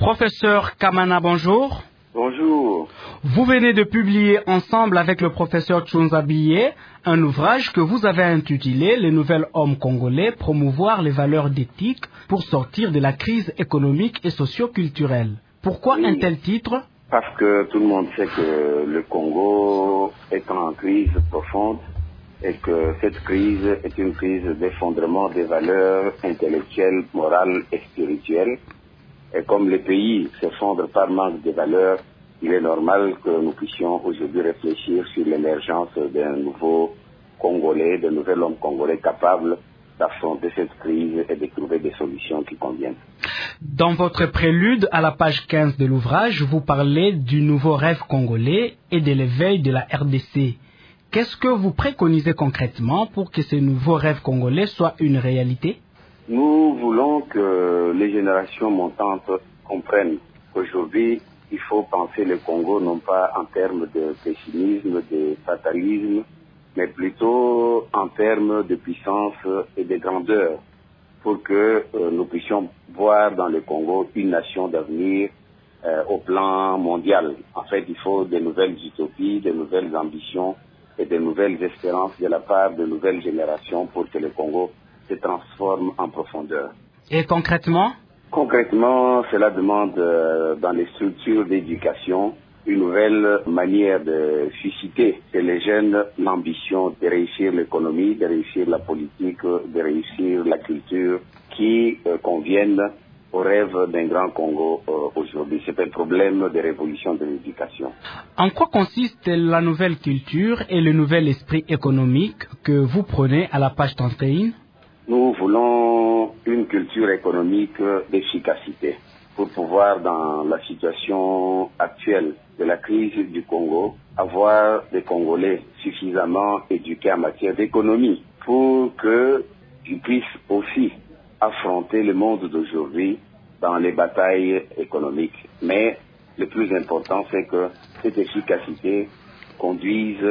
Professeur Kamana, bonjour. Bonjour. Vous venez de publier ensemble avec le professeur Tshunza Biye un ouvrage que vous avez intitulé « Les nouveaux hommes congolais, promouvoir les valeurs d'éthique pour sortir de la crise économique et socio-culturelle ». Pourquoi un tel titre? Parce que tout le monde sait que le Congo est en crise profonde et que cette crise est une crise d'effondrement des valeurs intellectuelles, morales et spirituelles. Et comme les pays s'effondrent par manque de valeurs, il est normal que nous puissions aujourd'hui réfléchir sur l'émergence d'un nouveau Congolais, d'un nouvel homme congolais capable d'affronter cette crise et de trouver des solutions qui conviennent. Dans votre prélude à la page 15 de l'ouvrage, vous parlez du nouveau rêve congolais et de l'éveil de la RDC. Qu'est-ce que vous préconisez concrètement pour que ce nouveau rêve congolais soit une réalité? Nous voulons que les générations montantes comprennent qu'aujourd'hui, il faut penser le Congo non pas en termes de pessimisme, de fatalisme, mais plutôt en termes de puissance et de grandeur, pour que nous puissions voir dans le Congo une nation d'avenir au plan mondial. En fait, il faut de nouvelles utopies, de nouvelles ambitions et de nouvelles espérances de la part de nouvelles générations pour que le Congo se transforme en profondeur. Et concrètement? Concrètement, cela demande dans les structures d'éducation une nouvelle manière de susciter chez les jeunes l'ambition de réussir l'économie, de réussir la politique, de réussir la culture qui conviennent au rêve d'un grand Congo aujourd'hui. C'est un problème de révolution de l'éducation. En quoi consiste la nouvelle culture et le nouvel esprit économique que vous prenez à la page 31? Nous voulons une culture économique d'efficacité pour pouvoir, dans la situation actuelle de la crise du Congo, avoir des Congolais suffisamment éduqués en matière d'économie pour qu'ils puissent aussi affronter le monde d'aujourd'hui dans les batailles économiques. Mais le plus important, c'est que cette efficacité conduise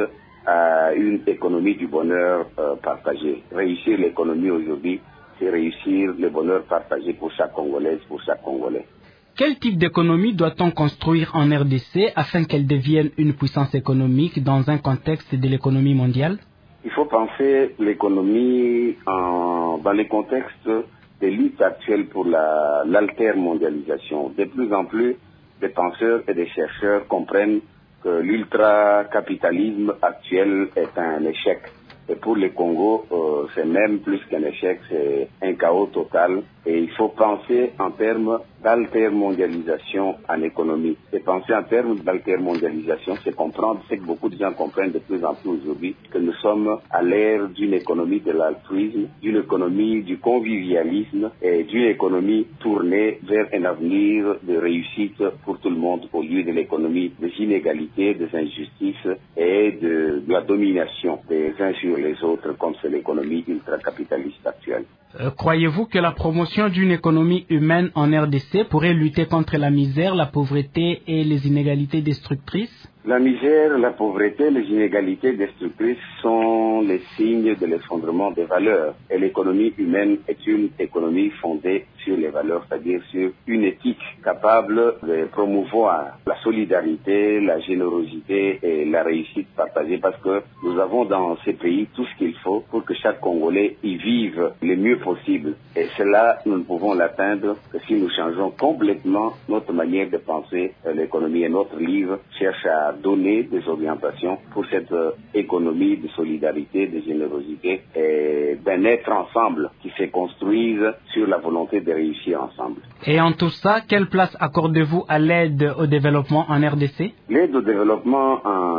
à une économie du bonheur partagé. Réussir l'économie aujourd'hui, c'est réussir le bonheur partagé pour chaque Congolaise, pour chaque Congolais. Quel type d'économie doit-on construire en RDC afin qu'elle devienne une puissance économique dans un contexte de l'économie mondiale? Il faut penser l'économie dans les contextes des luttes actuelles pour l'altermondialisation. De plus en plus, des penseurs et des chercheurs comprennent que l'ultracapitalisme actuel est un échec. Et pour le Congo, c'est même plus qu'un échec, c'est un chaos total. Et il faut penser en termes d'altermondialisation en économie. Et penser en termes d'altermondialisation, c'est comprendre, c'est que beaucoup de gens comprennent de plus en plus aujourd'hui que nous sommes à l'ère d'une économie de l'altruisme, d'une économie du convivialisme et d'une économie tournée vers un avenir de réussite pour tout le monde au lieu de l'économie des inégalités, des injustices et de la domination des uns sur les autres comme c'est l'économie ultracapitaliste actuelle. Croyez-vous que la promotion d'une économie humaine en RDC pourrait lutter contre la misère, la pauvreté et les inégalités destructrices? La misère, la pauvreté, les inégalités destructrices sont les signes de l'effondrement des valeurs. Et l'économie humaine est une économie fondée sur les valeurs, c'est-à-dire sur une éthique capable de promouvoir la solidarité, la générosité et la réussite partagée parce que nous avons dans ces pays tout ce qu'il faut pour que chaque Congolais y vive le mieux possible. Et cela, nous ne pouvons l'atteindre que si nous changeons complètement notre manière de penser l'économie. Et notre livre cherche à donner des orientations pour cette économie de solidarité, de générosité et d'un être ensemble qui se construise sur la volonté de réussir ensemble. Et en tout ça, quelle place accordez-vous à l'aide au développement en RDC? L'aide au développement en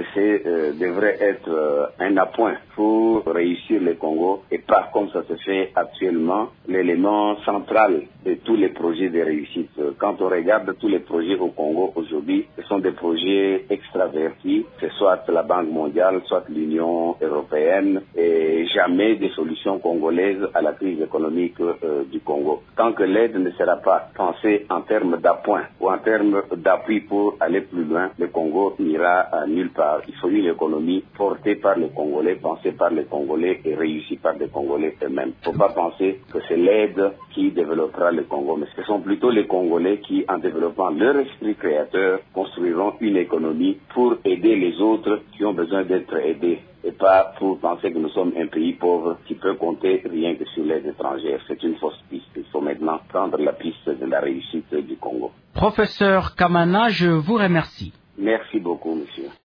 RDC devrait être un appoint pour réussir le Congo et pas comme ça se fait actuellement l'élément central de tous les projets de réussite. Quand on regarde tous les projets au Congo aujourd'hui, ce sont des projets est extraverti, c'est soit la Banque mondiale, soit l'Union européenne, et jamais des solutions congolaises à la crise économique du Congo. Tant que l'aide ne sera pas pensée en termes d'appoint ou en termes d'appui pour aller plus loin, le Congo n'ira nulle part. Il faut une économie portée par les Congolais, pensée par les Congolais et réussie par les Congolais eux-mêmes. Il ne faut pas penser que c'est l'aide qui développera le Congo, mais ce sont plutôt les Congolais qui, en développant leur esprit créateur, construiront une économie pour aider les autres qui ont besoin d'être aidés, et pas pour penser que nous sommes un pays pauvre qui peut compter rien que sur l'aide étrangère. C'est une fausse piste. Il faut maintenant prendre la piste de la réussite du Congo. Professeur Kamana, je vous remercie. Merci beaucoup, monsieur.